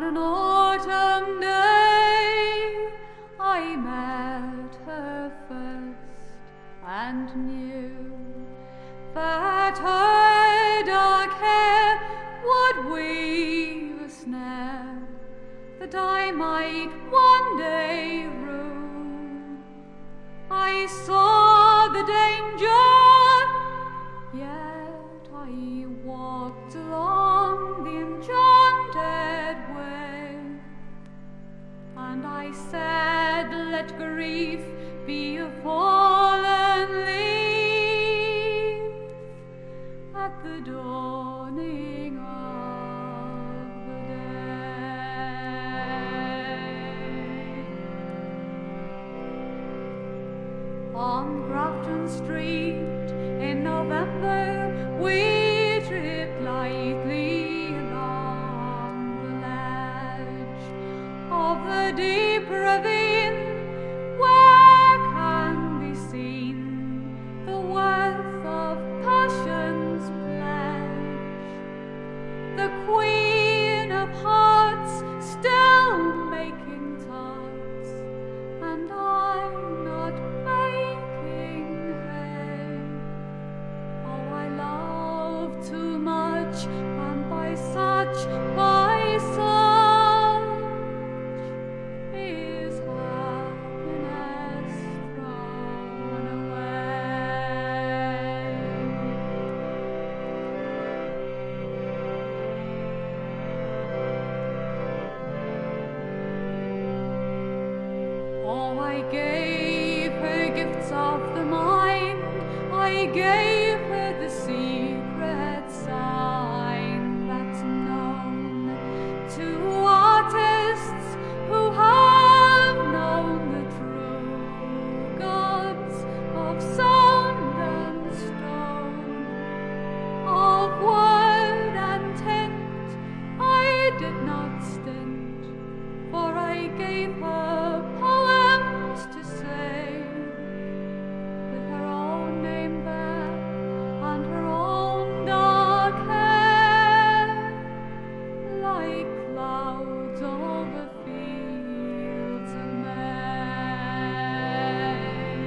an autumn day I met her first and knew that her dark hair would weave a snare that I might one day rue. I saw the danger, yet I walked along the enchanted way, and I said, let grief be a fallen leaf at the dawning of the day. On Grafton Street in November we tripped lightly along the ledge of the deep ravine where can be seen the worth of passion's pledge. The Queen of Hearts still making tarts, and I'm not baking hay. Oh, I love too much, and by such is happiness thrown away. Oh, I gave her gifts of the mind, I gave her the secret sign that's known to artists who have known the true gods of sound and stone, of word and tint. I did not stint, for I gave her poems to say, with her own name there and her own dark hair, like clouds over fields of May.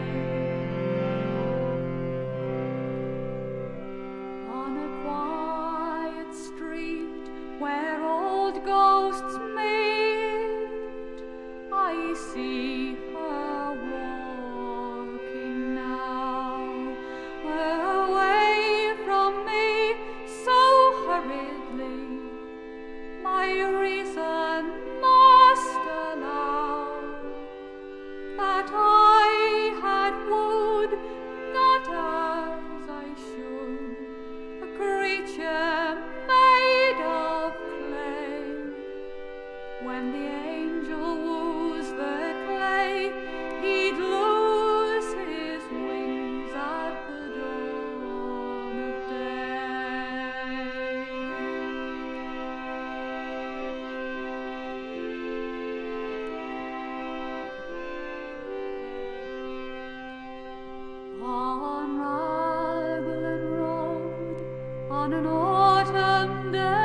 On a quiet street where old ghosts meet, I see her walking now, away from me so hurriedly. My reason must allow that I had wooed, not as I should, a creature made of clay. When the angel woos the clay, he'd lose his wings at the dawn of day. On Raglan Road, on an autumn day,